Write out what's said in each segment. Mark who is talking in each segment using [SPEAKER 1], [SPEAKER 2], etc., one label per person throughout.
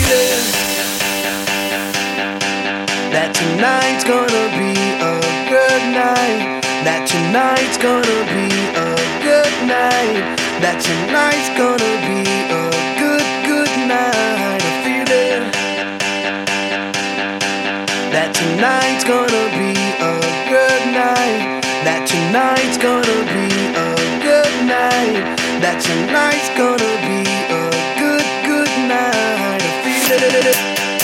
[SPEAKER 1] feeling that tonight's gonna be a good night. That tonight's gonna be a good night. That tonight's gonna be a good night. I feel it. That tonight's gonna be a good night. That tonight's gonna be a good night. That tonight's gonna be a good night. I feel it.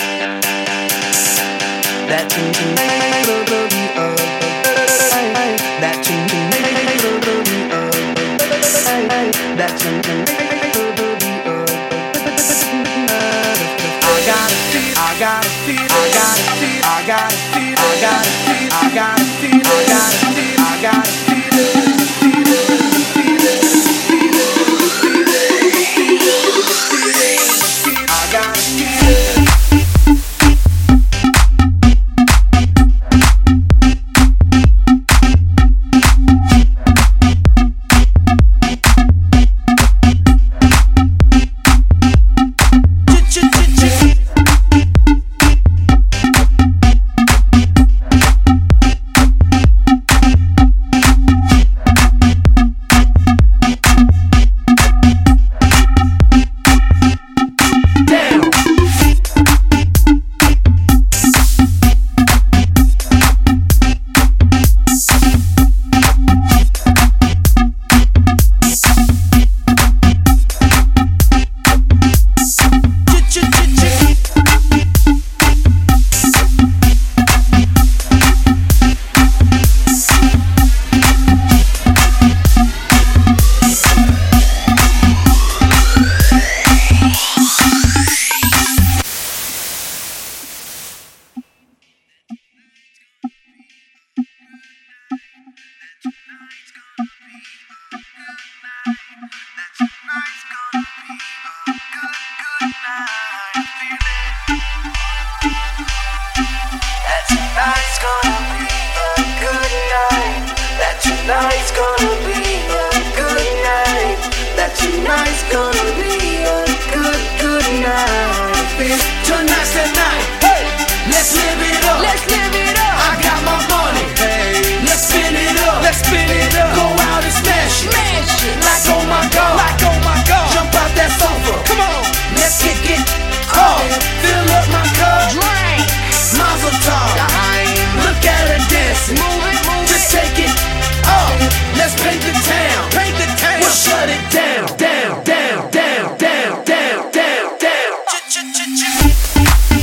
[SPEAKER 1] That tonight's gonna be a good night. That tonight's gonna be a good night. That tonight's gonna be a good night. I gotta feel, I gotta feel, I gotta feel, I gotta feel, I gotta feel, I gotta feel, I gotta feel, I gotta feel it, feel it, feel it, feel it, feel it, feel it, I gotta feel it.
[SPEAKER 2] Shut it down, down, down, down, down, down.